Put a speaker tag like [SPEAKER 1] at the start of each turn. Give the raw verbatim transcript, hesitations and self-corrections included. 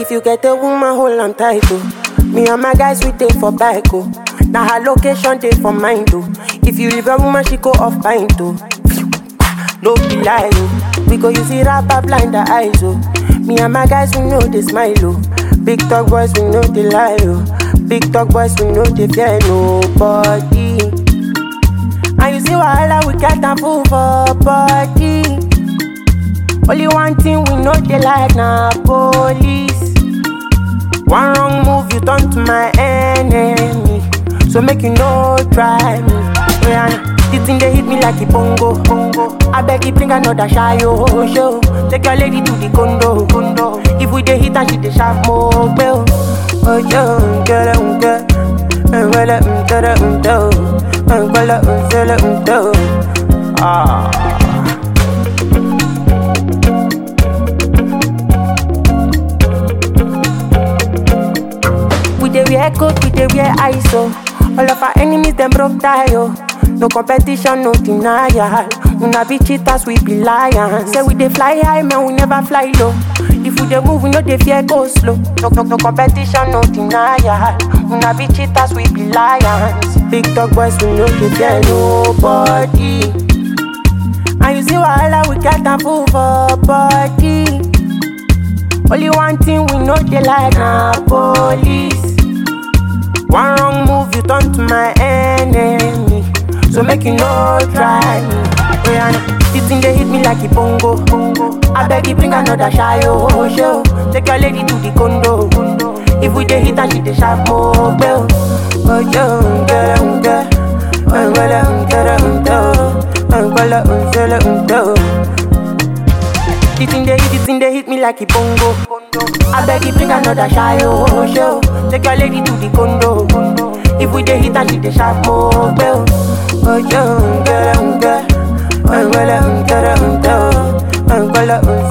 [SPEAKER 1] If you get a woman, hold on tight, oh. Me and my guys, we take for bike, oh. Now her location, take for mine, oh. If you leave a woman, she go off pint, oh. No be lie, oh. We go use it rapper blind the eyes, oh. Me and my guys, we know they smile, oh. Big talk boys, we know they lie, oh. Big talk boys, we know they fear nobody. And you see wahala, we got a fool for body. Only one thing we know they like, na police. One wrong move, you turn to my enemy. So make you no try me. Rihanna, the thing they hit me like a bongo, bongo. I beg you bring another shy, oh, show. Take your lady to the condo, condo. If we dey hit and she dey sharp more, bell. Oh, yo, get it, get it. And well, um, get it, um, do. And well, um, sell it, um, do. Ah. We dey wear coat, we dey wear I S O. All of our enemies, them broke tie, oh. No competition, no denial. We not be cheaters, we be lions. Say we dey fly high, man, we never fly low. If we dey move, we know they fear go slow. No, no, no competition, no denial. We not be cheaters, we be lions. Big dog boys, we know they fear nobody. And you see wahala, we got a fool for body. Only one thing we know they like, na police. One wrong move, you turn to my enemy. So make you no try me. Rihanna, this thing they hit me like a bongo, bongo. I beg you bring another shy, oh, show. Take your lady to the condo, condo. If we dey hit and she dey sharp more, bell. Oh, yo, get it, get it. Oh, well, get it, oh, well, sell it, oh. The thing they hit, the thing they hit me like a bongo. I beg you bring another shy, oh, show. Take your lady to the condo. If we dey hit and she dey sharp more, bell. Oh, yo, get it, get it. Oh, well, get it, oh, well,